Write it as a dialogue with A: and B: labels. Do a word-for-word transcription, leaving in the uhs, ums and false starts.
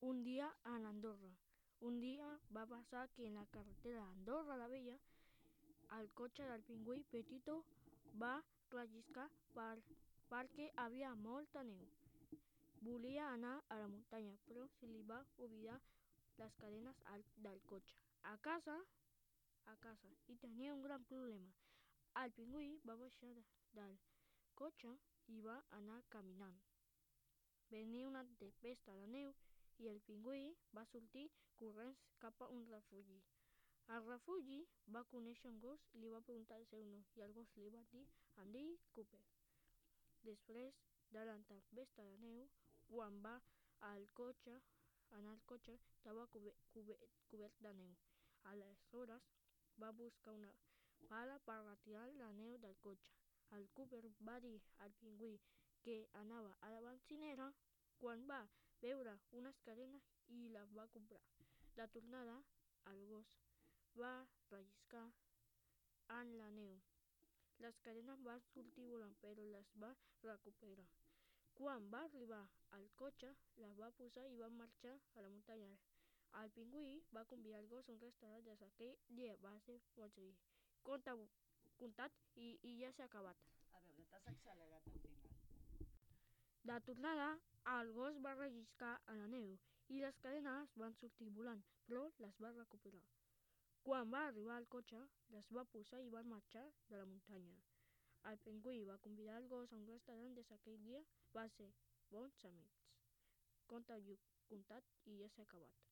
A: Un dia a Andorra. Un dia va passar que en la carretera d'Andorra la Vella el cotxe del pingüí Petito va relliscar per, perquè havia molta neu. Volia anar a la muntanya, però se li va oblidar les cadenes al, del cotxe. A casa, a casa, i tenia un gran problema. El pingüí va baixar de, del cotxe i va anar caminant. Venia una tempesta de neu i el pingüí va sortir corrents cap a un refugi. Al refugi va conèixer un gos i li va preguntar el seu nom i el gos li va dir em dic Cooper. Després de la tempesta de neu, quan va al cotxe, anar al cotxe estava cobert, cobert, cobert de neu. Aleshores va buscar una pala per retirar la neu del cotxe. El Cooper va dir al pingüí que anava a la benzinera quan va veure unes cadenes i les va comprar. De tornada, el gos va relliscar en la neu. Les cadenes van sortir volant, però les va recuperar. Quan va arribar al cotxe, les va posar i van marxar a la muntanya. El pingüí va convidar el gos a un restaurant des d'aquell dia. Va ser molt seguit. Conte contat i, i ja s'ha acabat.
B: A veure, t'has accelerat al final.
A: De tornada, el gos va relliscar a la neu i les cadenes van sortir volant, però les va recuperar. Quan va arribar al cotxe, les va posar i van marxar de la muntanya. El pingüí va convidar el gos a un restaurant des d'aquell dia. Va ser bons amics. Conte contat i ja s'ha acabat.